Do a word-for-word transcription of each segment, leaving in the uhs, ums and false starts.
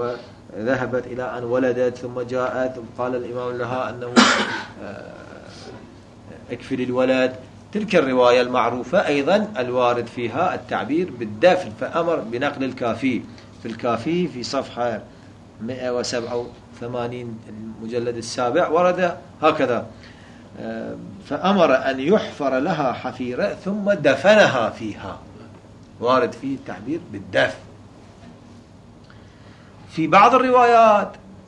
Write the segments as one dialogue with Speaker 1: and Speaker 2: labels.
Speaker 1: وذهبت إلى أن ولدت ثم جاءت وقال الإمام لها أنه اكفل الولد. تلك الرواية المعروفة أيضا الوارد فيها التعبير بالدفن، فأمر بنقل الكافي. في الكافي في صفحة مئة وسبعة وثمانين المجلد السابع ورد هكذا: فأمر أن يحفر لها حفيرة ثم دفنها فيها. وارد فيه التعبير بالدفن. في بعض الروايات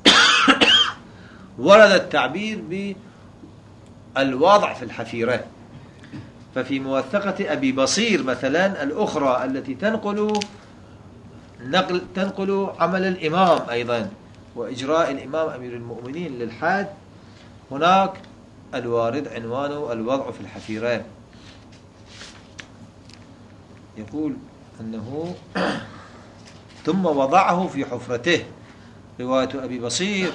Speaker 1: ورد التعبير بالوضع في الحفيرة. ففي موثقة أبي بصير مثلا الأخرى التي تنقل نقل تنقل عمل الإمام أيضا وإجراء الإمام أمير المؤمنين للحد، هناك الوارد عنوانه الوضع في الحفيرة. يقول أنه ثم وضعه في حفرته. رواية أبي بصير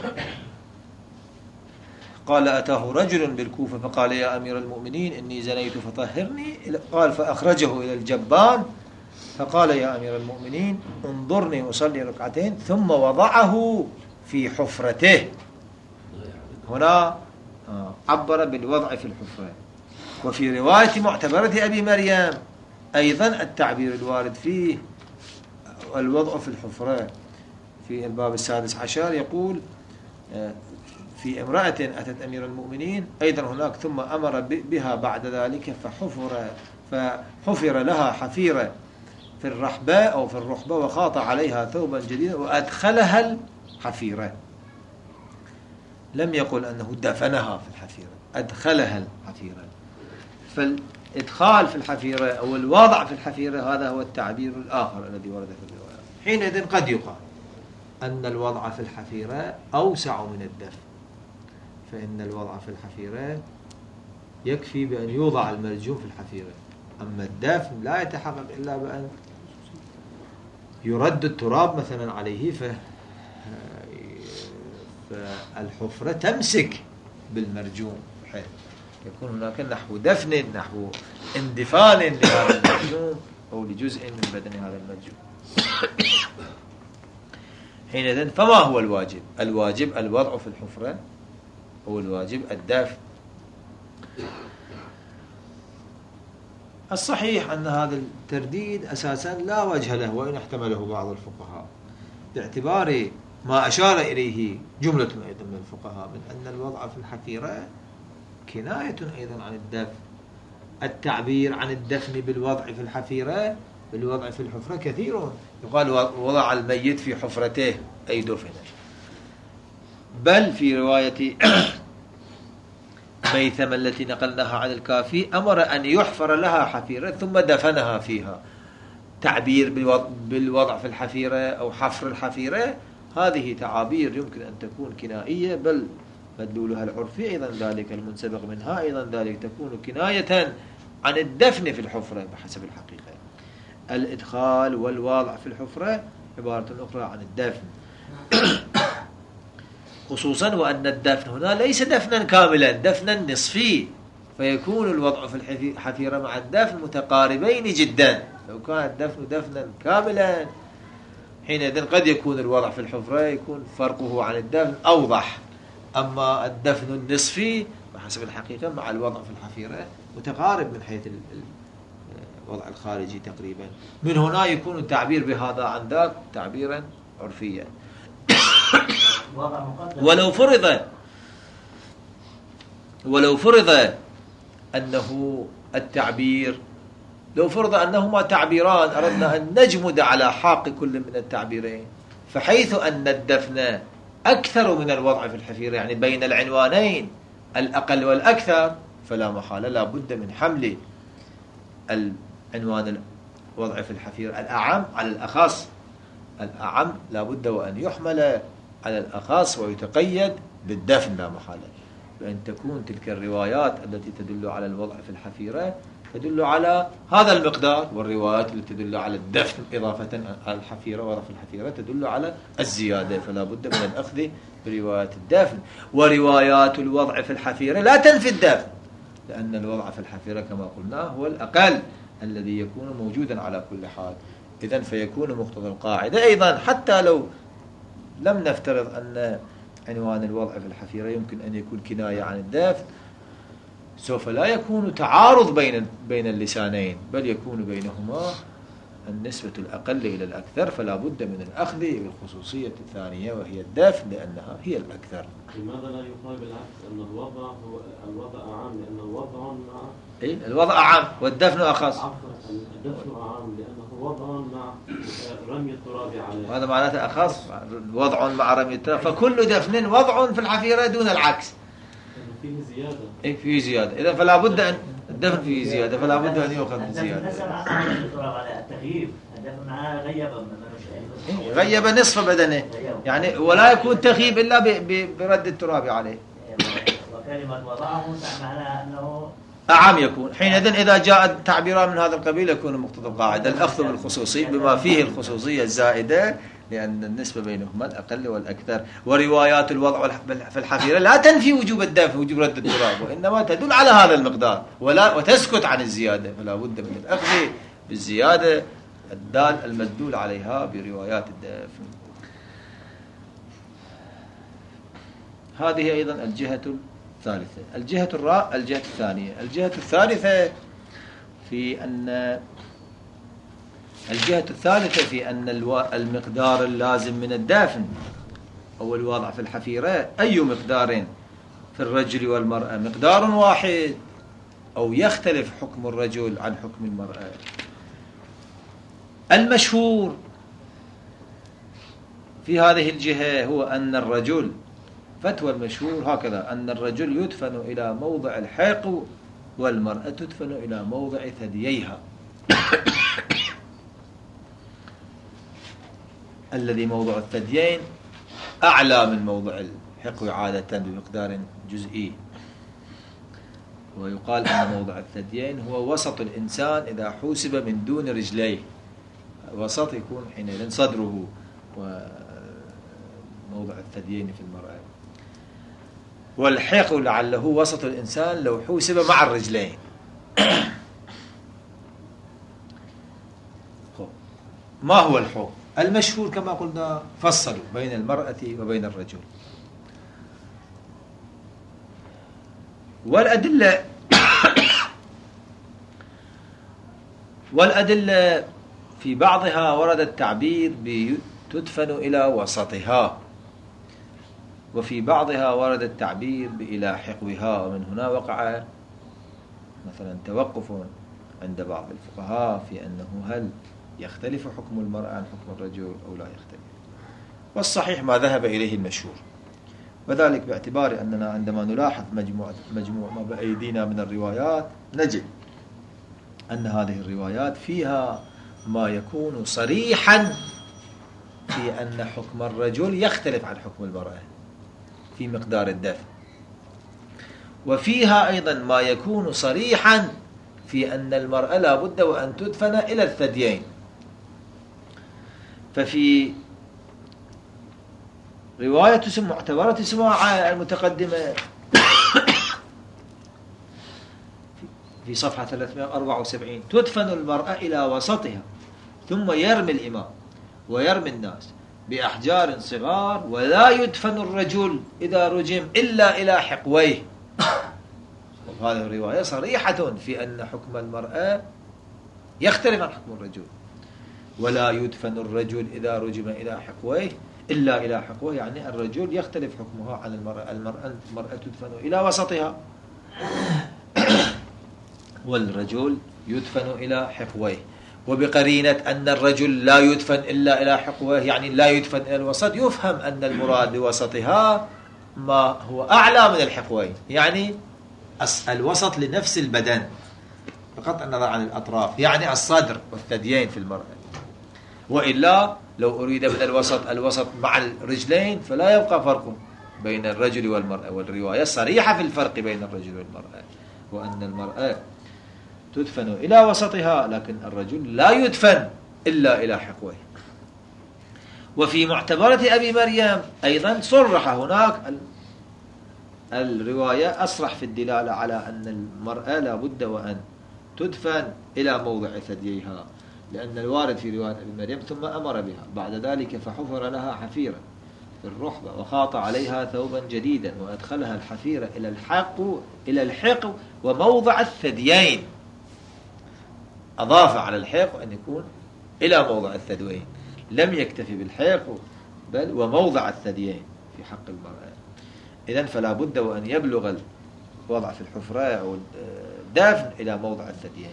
Speaker 1: قال: أتاه رجل بالكوفة فقال: يا أمير المؤمنين إني زنيت فطهرني. قال: فأخرجه إلى الجبان فقال: يا أمير المؤمنين انظرني أصلي ركعتين، ثم وضعه في حفرته. هنا عبر بالوضع في الحفرة. وفي رواية معتبرة أبي مريم أيضا التعبير الوارد فيه الوضع في الحفرة. في الباب السادس عشر يقول في امرأة أتت أمير المؤمنين أيضا هناك: ثم أمر بها بعد ذلك فحفر, فحفر لها حفيرة في الرحبة أو في الرحبة وخاط عليها ثوبا جديدا وأدخلها الحفيرة. لم يقل أنه دفنها في الحفيرة، أدخلها الحفيرة. فالإدخال في الحفيرة أو الوضع في الحفيرة هذا هو التعبير الآخر الذي ورد في الرواية. حينئذ قد يقال أن الوضع في الحفيرة أوسع من الدفن، فإن الوضع في الحفيرة يكفي بأن يوضع المرجوم في الحفيرة، أما الدفن لا يتحقق إلا بأن يرد التراب مثلا عليه، ف... فالحفرة تمسك بالمرجوم بحيث يكون هناك نحو دفن نحو اندفان لهذا المرجوم أو لجزء من بدن هذا المرجوم. حينئذ فما هو الواجب؟ الواجب الوضع في الحفرة هو الواجب الدفن. الصحيح أن هذا الترديد أساسا لا وجه له وإن احتمله بعض الفقهاء، باعتبار ما أشار إليه جملة أيضا من الفقهاء من أن الوضع في الحفيرة كناية أيضا عن الدفن. التعبير عن الدفن بالوضع في الحفيرة بالوضع في الحفرة كثير، يقال وضع الميت في حفرته أي دفنه. بل في رواية ميثم التي نقلناها عن الكافي أمر أن يحفر لها حفيرة ثم دفنها فيها. تعبير بالوضع في الحفيرة أو حفر الحفيرة هذه تعابير يمكن أن تكون كنائية، بل مدلولها العرفي أيضا ذلك المنسبق منها أيضا ذلك تكون كناية عن الدفن في الحفرة بحسب الحقيقة. الإدخال والوضع في الحفرة عبارة أخرى عن الدفن، خصوصا وأن الدفن هنا ليس دفنا كاملا، دفنا نصفي، فيكون الوضع في الحفيرة مع الدفن متقاربين جدا. لو كان الدفن دفنا كاملا حينئذ قد يكون الوضع في الحفرة يكون فرقه عن الدفن أوضح، أما الدفن النصفي بحسب الحقيقة مع الوضع في الحفيرة متقارب من حيث الوضع الخارجي تقريبا. من هنا يكون التعبير بهذا عن ذاك تعبيرا عرفيا. ولو فرض ولو فرض أنه التعبير لو فرض أنهما تعبيران أردنا أن نجمد على حاق كل من التعبيرين، فحيث أن الدفن أكثر من الوضع في الحفيرة يعني بين العنوانين الأقل والأكثر، فلا محالة لا بد من حمل العنوان الوضع في الحفيرة الأعم على الأخص. الأعم لا بد وأن يحمل على الأخص ويتقيد بالدفن لا محالة، بأن تكون تلك الروايات التي تدل على الوضع في الحفيرة تدل على هذا المقدار، والروايات التي تدل على الدفن إضافة على الحفيرة وضع في الحفيرة تدل على الزيادة، فلا بد من الأخذ بروايات الدفن. وروايات الوضع في الحفيرة لا تنفي الدفن، لأن الوضع في الحفيرة كما قلنا هو الأقل الذي يكون موجودا على كل حال. إذن فيكون مقتضى القاعدة أيضا حتى لو لم نفترض أن عنوان الوضع في الحفيرة يمكن أن يكون كناية عن الدفن، سوف لا يكون تعارض بين بين اللسانين، بل يكون بينهما النسبة الأقل إلى الأكثر، فلا بد من الأخذ بالخصوصية الثانية وهي الدفن لأنها هي الأكثر.
Speaker 2: لماذا لا يقال بالعكس أن الوضع هو الوضع أعم لأن الوضع مع
Speaker 1: إيه الوضع أعم والدفن أخص؟
Speaker 2: الدفن أعم لأنه وضع مع رمي التراب عليه،
Speaker 1: وهذا معناته أخص وضع مع رمي التراب، فكل دفن وضع في الحفيرة دون العكس.
Speaker 2: فيه زيادة.
Speaker 1: إيه فيه زيادة، إذا فلا بد أن الدفن فيه زيادة، فلا بد أن يؤخذ بزيادة.
Speaker 3: التغييب الدفن معاه غيب
Speaker 1: غيب نصف بدنه يعني، ولا يكون تغييب إلا برد التراب عليه.
Speaker 3: وكلمة وضعه معناها أنه
Speaker 1: أعم يكون. حينئذ إذا جاء تعبيران من هذا القبيل يكون مقتضى القاعدة الأخذ بالخصوصي بما فيه الخصوصية الزائدة، لأن النسبة بينهما الأقل والأكثر. وروايات الوضع في الحفيرة لا تنفي وجوب الدفن وجوب رد التراب، وإنما تدل على هذا المقدار ولا وتسكت عن الزيادة، فلا بد من الأخذ بالزيادة الدال المدلول عليها بروايات الدفن. هذه أيضا الجهة الثالثة. الجهة الرا الجهة الثانية الجهة الثالثة في أن الجهة الثالثة في أن المقدار اللازم من الدفن أو الوضع في الحفيرة أي مقدار في الرجل والمرأة، مقدار واحد أو يختلف حكم الرجل عن حكم المرأة. المشهور في هذه الجهة هو أن الرجل، فتوى المشهور هكذا، أن الرجل يدفن إلى موضع الحيق والمرأة تدفن إلى موضع ثدييها الذي موضع الثديين أعلى من موضع الحيق عادة بمقدار جزئي. ويقال أن موضع الثديين هو وسط الإنسان إذا حوسب من دون رجليه، وسط يكون حينئذ صدره وموضع الثديين في المرأة. والحيق لعله وسط الإنسان لو حوسب مع الرجلين. ما هو الحكم؟ المشهور كما قلنا فصلوا بين المرأة وبين الرجل، والأدلة والأدلة في بعضها ورد التعبير بتدفن إلى وسطها، وفي بعضها ورد التعبير بإلى حقوها، ومن هنا وقع مثلا توقف عند بعض الفقهاء في أنه هل يختلف حكم المرأة عن حكم الرجل أو لا يختلف. والصحيح ما ذهب إليه المشهور، وذلك باعتبار أننا عندما نلاحظ مجموعة مجموع ما بأيدينا من الروايات نجد أن هذه الروايات فيها ما يكون صريحا في أن حكم الرجل يختلف عن حكم المرأة في مقدار الدفن، وفيها أيضا ما يكون صريحا في أن المرأة لا بد وأن تدفن إلى الثديين. ففي رواية معتبرة سماعة المتقدمة في صفحة ثلاثمائة وأربعة وسبعين تدفن المرأة إلى وسطها، ثم يرمي الإمام ويرمي الناس بأحجار صغار، ولا يدفن الرجل إذا رجم إلا إلى حقويه. وهذه الرواية صريحة في أن حكم المرأة يختلف عن حكم الرجل، ولا يدفن الرجل إذا رجم إلى حقويه إلا إلى حقويه، يعني الرجل يختلف حكمها عن المرأة. المرأة, المرأة تدفن إلى وسطها والرجل يدفن إلى حقويه. وبقرينة أن الرجل لا يدفن إلا إلى حقويه يعني لا يدفن إلى الوسط، يفهم أن المراد بوسطها ما هو أعلى من الحقوين، يعني الوسط لنفس البدن فقط النظر عن الأطراف، يعني الصدر والثديين في المرأة. وإلا لو أريد من الوسط الوسط مع الرجلين فلا يبقى فرق بين الرجل والمرأة، والرواية صريحة في الفرق بين الرجل والمرأة، وأن المرأة تدفن إلى وسطها لكن الرجل لا يدفن إلا إلى حقويه. وفي معتبرة أبي مريم أيضا صرح هناك الرواية أصرح في الدلالة على أن المرأة لا بد وأن تدفن إلى موضع ثدييها، لأن الوارد في رواية أبي مريم ثم أمر بها بعد ذلك فحفر لها حفيرا بالرحبة وخاط عليها ثوبا جديدا وأدخلها الحفيرة إلى الحق إلى الحق وموضع الثديين، أضاف على الحق أن يكون إلى موضع الثديين، لم يكتفي بالحق بل وموضع الثديين في حق المرأة. إذن فلا بد وأن يبلغ الوضع في الحفرة أو الدفن إلى موضع الثديين،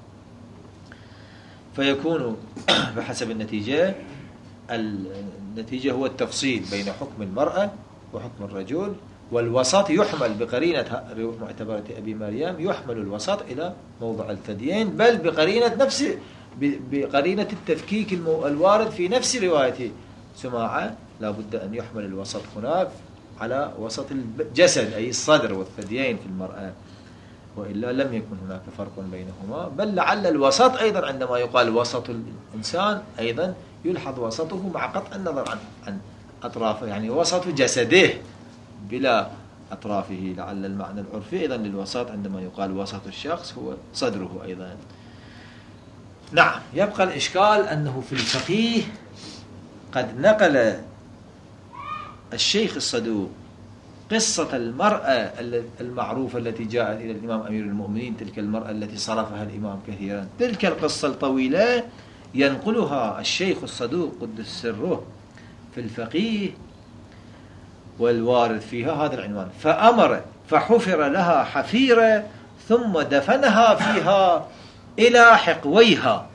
Speaker 1: فيكون بحسب النتيجة. النتيجة هو التفصيل بين حكم المرأة وحكم الرجل، والوسط يحمل بقرينة معتبرة أبي مريم، يحمل الوسط إلى موضع الثديين، بل بقرينة نفس بقرينة التفكيك الوارد في نفس رواية سماعة، لا بد أن يحمل الوسط هناك على وسط الجسد أي الصدر والثديين في المرأة، وإلا لم يكن هناك فرق بينهما. بل لعل الوسط أيضا عندما يقال وسط الإنسان أيضا يلحظ وسطه مع قطع النظر عن عن أطرافه، يعني وسط جسده بلا أطرافه. لعل المعنى العرفي أيضا للوسط عندما يقال وسط الشخص هو صدره أيضا. نعم، يبقى الإشكال أنه في الفقيه قد نقل الشيخ الصدوق قصة المرأة المعروفة التي جاءت إلى الإمام أمير المؤمنين، تلك المرأة التي صرفها الإمام كثيرا، تلك القصة الطويلة ينقلها الشيخ الصدوق قدس سره في الفقيه، والوارد فيها هذا العنوان: فأمر فحفر لها حفيرة ثم دفنها فيها إلى حقويها.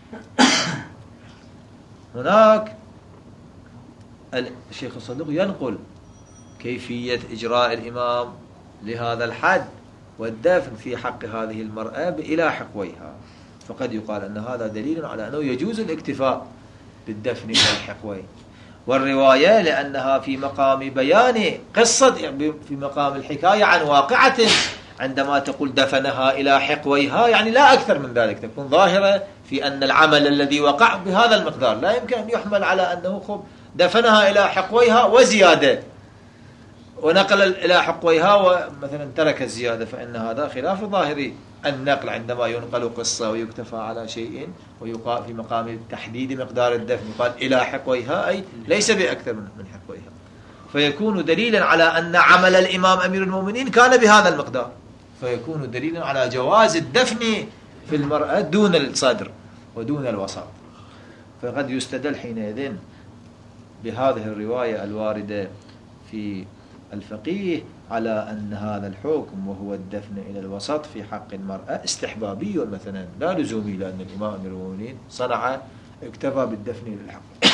Speaker 1: هناك الشيخ الصدوق ينقل كيفية إجراء الإمام لهذا الحد والدفن في حق هذه المرأة إلى حقويها، فقد يقال أن هذا دليل على أنه يجوز الاكتفاء بالدفن إلى الحقوين. والرواية لأنها في مقام بيان قصة، في مقام الحكاية عن واقعة، عندما تقول دفنها إلى حقويها يعني لا أكثر من ذلك، تكون ظاهرة في أن العمل الذي وقع بهذا المقدار، لا يمكن أن يحمل على أنه خب دفنها إلى حقويها وزيادة ونقل إلى حقويها ومثلا ترك الزيادة، فإن هذا خلاف ظاهري النقل. عندما ينقل قصة ويكتفى على شيء ويقال في مقام تحديد مقدار الدفن يقال إلى حقويها أي ليس بأكثر من حقويها، فيكون دليلا على أن عمل الإمام أمير المؤمنين كان بهذا المقدار، فيكون دليلا على جواز الدفن في المرأة دون الصدر ودون الوسط. فقد يستدل حينئذ بهذه الرواية الواردة في الفقيه على أن هذا الحكم وهو الدفن إلى الوسط في حق المرأة استحبابي مثلا لا لزومي، لأن الإمام أمير المؤمنين صنع اكتفى بالدفن إلى الحق،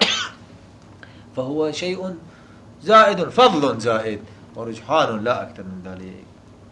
Speaker 1: فهو شيء زائد، فضل زائد ورجحان لا أكثر من ذلك.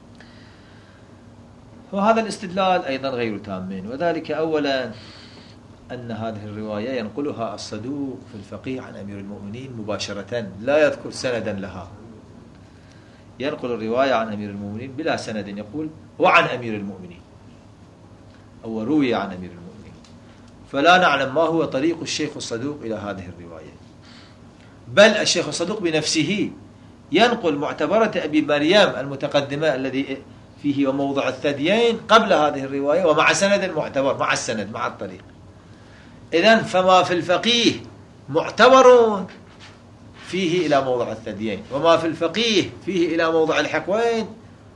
Speaker 1: وهذا الاستدلال أيضا غير تام، وذلك أولا أن هذه الرواية ينقلها الصدوق في الفقيه عن أمير المؤمنين مباشرة، لا يذكر سندا لها، ينقل الرواية عن أمير المؤمنين بلا سند، يقول وعن أمير المؤمنين أو روي عن أمير المؤمنين، فلا نعلم ما هو طريق الشيخ الصدوق إلى هذه الرواية. بل الشيخ الصدوق بنفسه ينقل معتبرة أبي مريم المتقدمة الذي فيه وموضع الثديين قبل هذه الرواية ومع سند معتبر، مع السند مع الطريق. إذن فما في الفقيه معتبر فيه إلى موضع الثديين، وما في الفقيه فيه إلى موضع الحقوين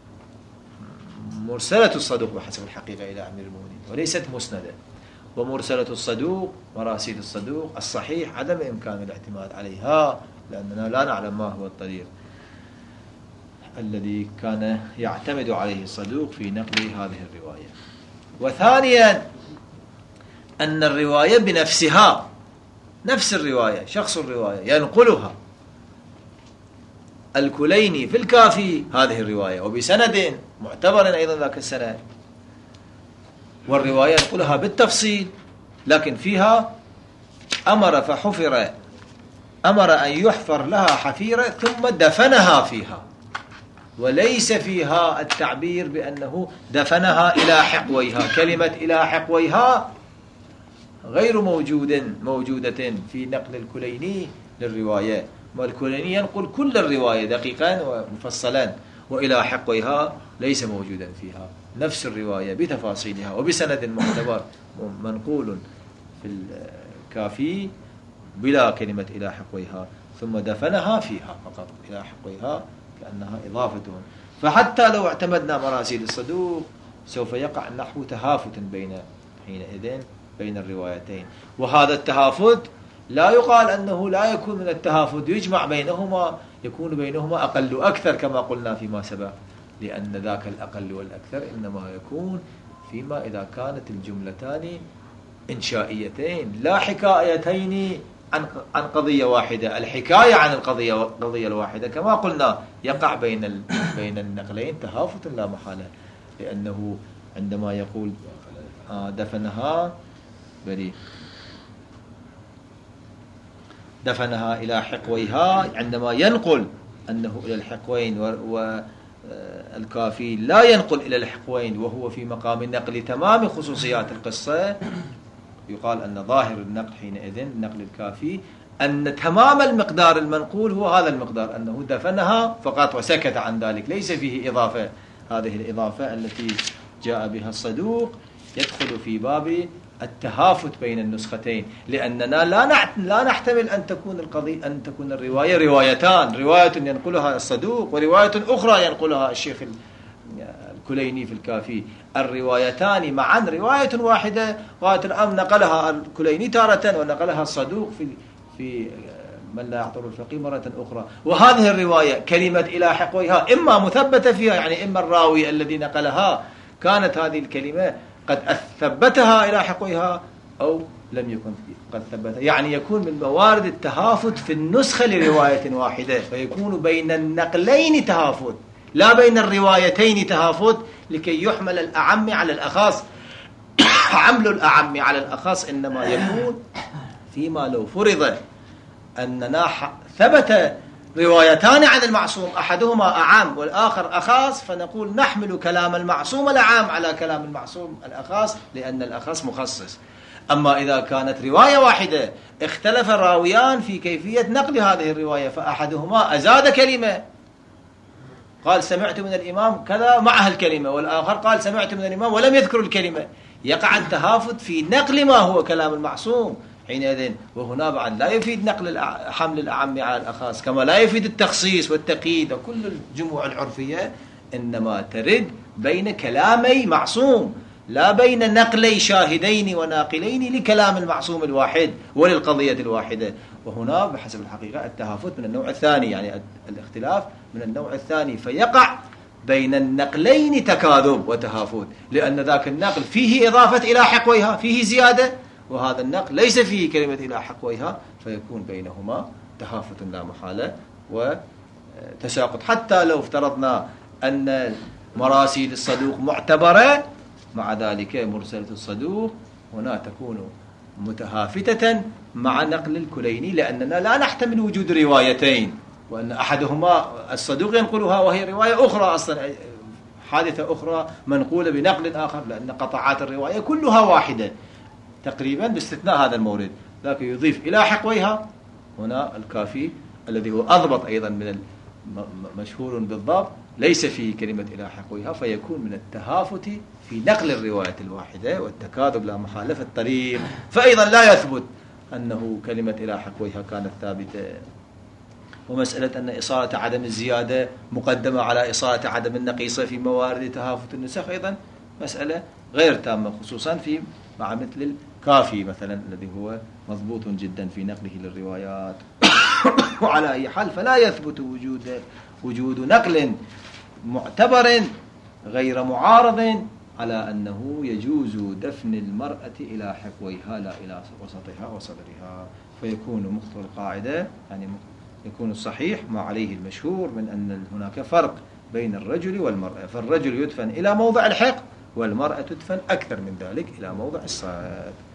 Speaker 1: مرسلة الصدوق بحسب الحقيقة إلى أمير المؤمنين وليست مسندة. ومرسلة الصدوق مراسيل الصدوق الصحيح عدم إمكان الاعتماد عليها، لأننا لا نعلم ما هو الطريق الذي كان يعتمد عليه الصدوق في نقل هذه الرواية. وثانيا أن الرواية بنفسها، نفس الرواية شخص الرواية ينقلها الكليني في الكافي هذه الرواية وبسند معتبر أيضا ذاك السند، والرواية ينقلها بالتفصيل، لكن فيها أمر فحفر، أمر أن يحفر لها حفيرة ثم دفنها فيها، وليس فيها التعبير بأنه دفنها إلى حقويها. كلمة إلى حقويها غير موجود موجودة في نقل الكليني للرواية، والكليني ينقل كل الرواية دقيقا ومفصلا، وإلى حقويها ليس موجودا فيها. نفس الرواية بتفاصيلها وبسند معتبر منقول في الكافي بلا كلمة إلى حقويها، ثم دفنها فيها فقط إلى حقويها كأنها إضافة. فحتى لو اعتمدنا مراسيل الصدوق سوف يقع نحو تهافت بين حينئذ بين الروايتين، وهذا التهافت لا يقال أنه لا يكون من التهافت يجمع بينهما، يكون بينهما أقل أكثر كما قلنا فيما سبق، لأن ذاك الأقل والأكثر إنما يكون فيما إذا كانت الجملتان إنشائيتين لا حكايتين عن عن قضية واحدة. الحكاية عن القضية القضية الواحدة كما قلنا يقع بين بين النقلين تهافت لا محالة، لأنه عندما يقول دفنها بريء دفنها إلى حقويها، عندما ينقل أنه إلى الحقوين والكافي لا ينقل إلى الحقوين وهو في مقام النقل تمام خصوصيات القصة، يقال أن ظاهر النقل حينئذ النقل الكافي أن تمام المقدار المنقول هو هذا المقدار، أنه دفنها فقط وسكت عن ذلك، ليس فيه إضافة. هذه الإضافة التي جاء بها الصدوق يدخل في باب التهافت بين النسختين، لأننا لا لا نحتمل أن تكون القضية أن تكون الرواية روايتان، رواية ينقلها الصدوق ورواية أخرى ينقلها الشيخ الكليني في الكافي. الروايتان معا رواية واحدة، غاية الأمر نقلها الكليني تارة ونقلها الصدوق في في من لا يعطر الفقيه مرة أخرى. وهذه الرواية كلمة إلى حقويها إما مثبتة فيها، يعني إما الراوي الذي نقلها كانت هذه الكلمة قد ثبتها إلى حقويها أو لم يكن قد ثبتها، يعني يكون من موارد التهافت في النسخة لرواية واحدة، فيكون بين النقلين تهافت لا بين الروايتين تهافت، لكي يحمل الأعم على الأخص. حمل الأعم على الأخص إنما يكون فيما لو فرض أننا ثبت روايتان عن المعصوم أحدهما أعام والآخر أخص، فنقول نحمل كلام المعصوم الأعام على كلام المعصوم الأخص لأن الأخص مخصص. أما إذا كانت رواية واحدة اختلف الراويان في كيفية نقل هذه الرواية، فأحدهما أزاد كلمة قال سمعت من الإمام كذا معها الكلمة، والآخر قال سمعت من الإمام ولم يذكر الكلمة، يقع التهافت في نقل ما هو كلام المعصوم حينئذ. وهنا بعد لا يفيد نقل حمل الأعم على الأخص، كما لا يفيد التخصيص والتقييد وكل الجموع العرفية، إنما ترد بين كلامي معصوم لا بين نقلي شاهدين وناقلين لكلام المعصوم الواحد وللقضية الواحدة. وهنا بحسب الحقيقة التهافت من النوع الثاني، يعني الاختلاف من النوع الثاني، فيقع بين النقلين تكاذب وتهافت، لأن ذاك النقل فيه إضافة إلى حقويها، فيه زيادة، وهذا النقل ليس فيه كلمة إلى حقويها، فيكون بينهما تهافت لا محالة وتساقط. حتى لو افترضنا أن مراسيل الصدوق معتبرة، مع ذلك مرسلة الصدوق هنا تكون متهافتة مع نقل الكليني، لأننا لا نحتمل وجود روايتين، وأن أحدهما الصدوق ينقلها وهي رواية أخرى أصلا حادثة أخرى منقولة بنقل آخر، لأن قطعات الرواية كلها واحدة تقريبا باستثناء هذا المورد، لكن يضيف إلى حقويها هنا الكافي الذي هو أضبط أيضا من مشهور بالضبط ليس فيه كلمة إلى حقويها، فيكون من التهافت في نقل الرواية الواحدة والتكاذب لا محالة في الطريق، فأيضا لا يثبت أنه كلمة إلى حقويها كانت ثابتة. ومسألة أن إصالة عدم الزيادة مقدمة على إصالة عدم النقيصة في موارد تهافت النسخ أيضا مسألة غير تامة، خصوصا في مع مثل الكافي مثلا الذي هو مضبوط جدا في نقله للروايات. وعلى أي حال فلا يثبت وجود وجود نقل معتبر غير معارض على أنه يجوز دفن المرأة إلى حقويها لا إلى وسطها وصدرها، فيكون مخطئ القاعدة، يعني يكون الصحيح ما عليه المشهور من أن هناك فرق بين الرجل والمرأة، فالرجل يدفن إلى موضع الحق والمرأة تدفن أكثر من ذلك إلى موضع الصاد.